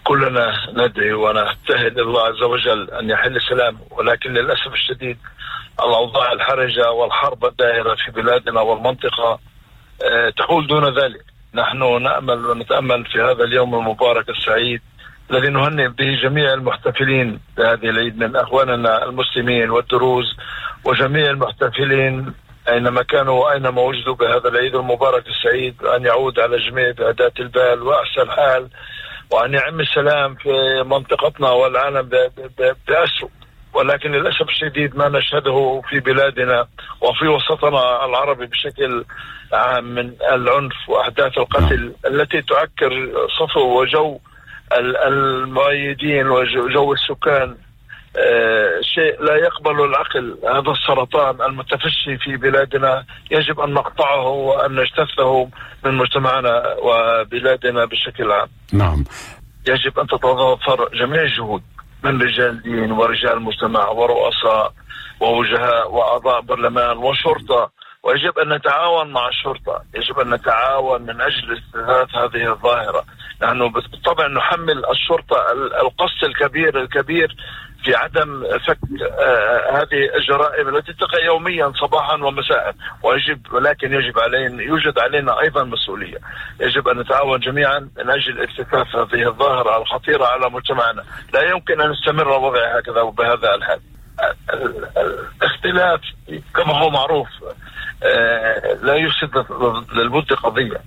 كلنا ندعي ونجتهد الله عز وجل أن يحل السلام، ولكن للأسف الشديد الأوضاع الحرجة والحرب الدائرة في بلادنا والمنطقة تحول دون ذلك. نحن نأمل ونتأمل في هذا اليوم المبارك السعيد الذي نهنئ به جميع المحتفلين بهذه العيد من أخواننا المسلمين والدروز وجميع المحتفلين أينما كانوا وأينما وجدوا بهذا العيد المبارك السعيد، أن يعود على الجميع بهداة البال وأحسن حال، وأن يعم السلام في منطقتنا والعالم بأسره. ولكن للأسف الشديد ما نشهده في بلادنا وفي وسطنا العربي بشكل عام من العنف وأحداث القتل التي تعكر صفو وجو المؤيدين وجو السكان، شيء لا يقبل العقل. هذا السرطان المتفشي في بلادنا يجب أن نقطعه وأن نجتثه من مجتمعنا وبلادنا بشكل عام. نعم، يجب أن تتضافر جميع الجهود من رجال دين ورجال مجتمع ورؤساء ووجهاء وأعضاء برلمان وشرطة، ويجب أن نتعاون مع الشرطة، يجب أن نتعاون من أجل استهداف هذه الظاهرة. نحن بالطبع نحمل الشرطة القص الكبير في عدم فك هذه الجرائم التي تقع يوميا صباحا ومساء، ولكن يوجد علينا أيضا مسؤولية. يجب أن نتعاون جميعا من أجل اكتشاف هذه الظاهرة الخطيرة على مجتمعنا. لا يمكن أن يستمر الوضع هكذا وبهذا الحال. الاختلاف كما هو معروف لا يفسد للبد قضية،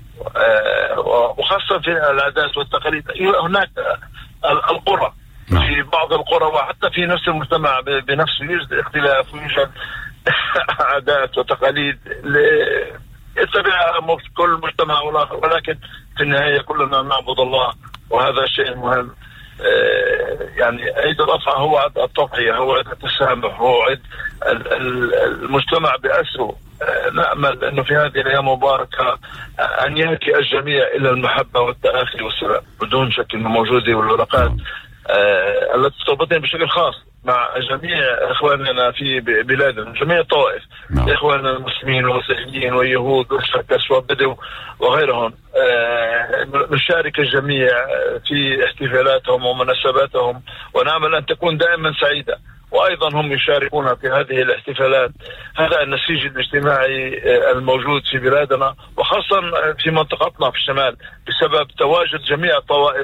وخاصة في العادات والتقاليد. هناك القرى، في بعض القرى وحتى في نفس المجتمع بنفسه يوجد اختلاف ويوجد عادات وتقاليد يتبعها كل مجتمع والآخر، ولكن في النهاية كلنا نعبد الله، وهذا شيء مهم. يعني عيد الأضحى هو عيد التضحية، هو عيد التسامح، هو عيد المجتمع بأسره. نأمل أنه في هذه الأيام المباركة أن يهدي الجميع إلى المحبة والتآخي والسلام بدون شك إنه موجودة، والعلاقات التي تربطنا بشكل خاص مع جميع إخواننا في بلادنا، جميع الطوائف، إخواننا المسلمين والمسيحيين واليهود والشركس والبدو وغيرهم. نشارك الجميع في احتفالاتهم ومناسباتهم، ونعمل أن تكون دائما سعيدة، وأيضا هم يشاركون في هذه الاحتفالات. هذا النسيج الاجتماعي الموجود في بلادنا وخاصة في منطقتنا في الشمال بسبب تواجد جميع الطوائف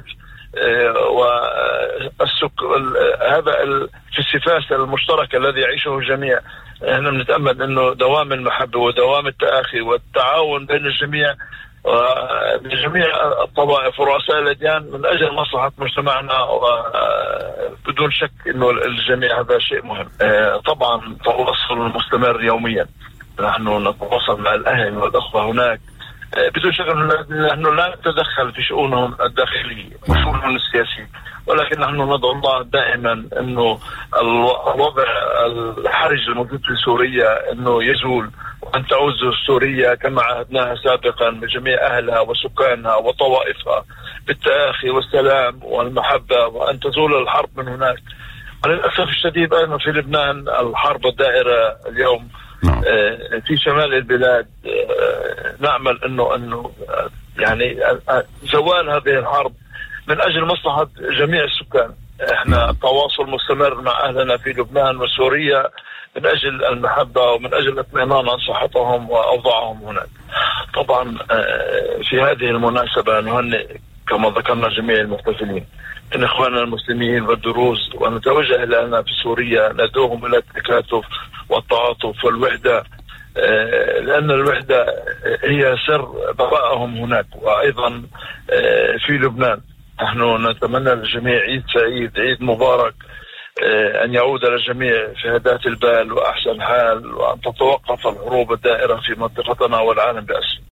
هذا الفسفاس المشترك الذي يعيشه الجميع. احنا بنتأمل انه دوام المحبة ودوام التآخي والتعاون بين الجميع بجميع الطوائف ورؤساء الأديان من أجل مصلحة مجتمعنا، وبدون شك أنه الجميع هذا شيء مهم. طبعا تواصل مستمر يوميا، نحن نتواصل مع الأهل والأخوة هناك بدون شك. نحن لا نتدخل في شؤونهم الداخلية وشؤونهم السياسية، ولكن نحن ندعو الله دائما أنه الوضع الحرج الموجود في سوريا أنه يزول، وأن تعود سوريا كما عهدناها سابقا بجميع أهلها وسكانها وطوائفها بالتآخي والسلام والمحبة، وأن تزول الحرب من هناك. للأسف الشديد أيضا في لبنان الحرب الدائرة اليوم في شمال البلاد. نأمل أنه يعني زوال هذه الحرب من أجل مصلحة جميع السكان. احنا تواصل مستمر مع أهلنا في لبنان وسوريا من أجل المحبة ومن أجل الاطمئنان عن صحتهم وأوضاعهم هناك. طبعا في هذه المناسبة نهنئ كما ذكرنا جميع المحتفلين من إخواننا المسلمين والدروز، ونتوجه لنا في سوريا ندعوهم إلى التكاتف والتعاطف والوحدة، لأن الوحدة هي سر بقائهم هناك. وأيضا في لبنان نحن نتمنى للجميع عيد سعيد، عيد مبارك، أن يعود للجميع في هداة البال وأحسن حال، وأن تتوقف الحروب الدائرة في منطقتنا والعالم بأسره.